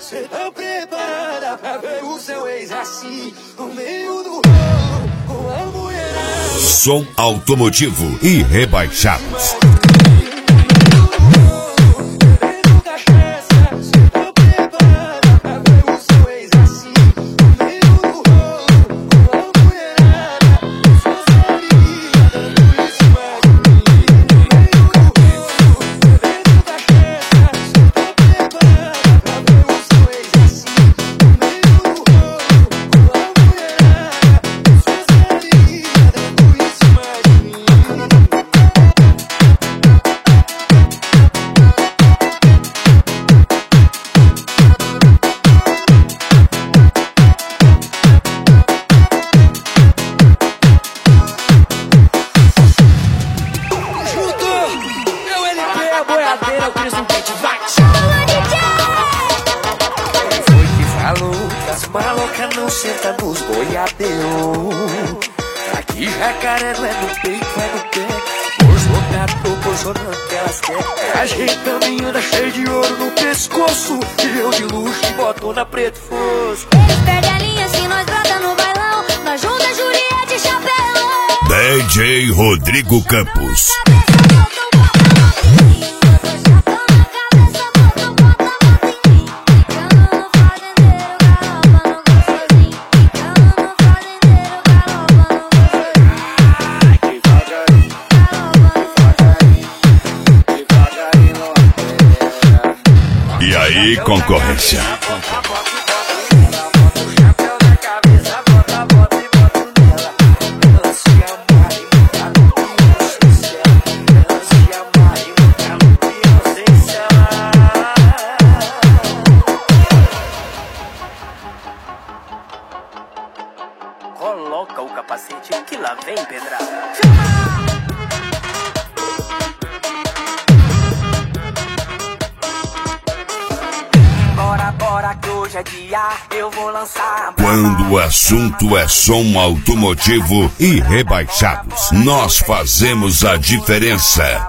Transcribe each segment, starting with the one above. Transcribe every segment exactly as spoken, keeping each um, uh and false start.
Cê tá preparada pra ver o seu ex assim, no meio do rolo, com a mulherada. Som automotivo e rebaixados. Boiadeira, o Cris no beat, vai! Quem foi que falou que as malocas não sentam nos boiadeiros? Aqui jacaré não é no peito, é no pé. Bolsonaro, proporcionando que elas querem. Ajeitando anda cheio de ouro no pescoço. E eu de luxo e botou na preto fosco. Eles perdem a linha se nós brota no bailão. Nós junta Juliette e chapéu. D J Rodrigo Campos. E aí, concorrência? Coloca o capacete que lá vem pedrada. Bora, bora que hoje é dia, eu vou lançar. Quando o assunto é som automotivo e rebaixados, nós fazemos a diferença.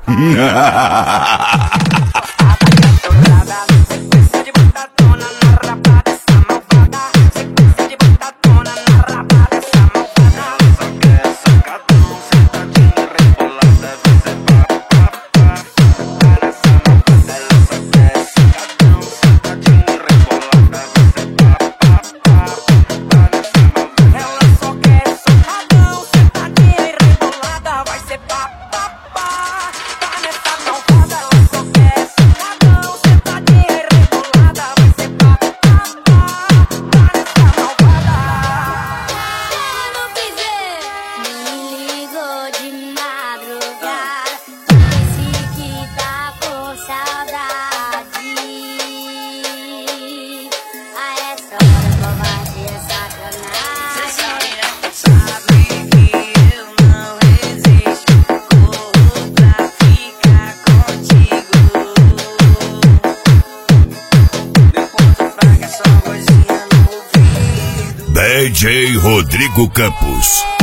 D J Rodrigo Campos.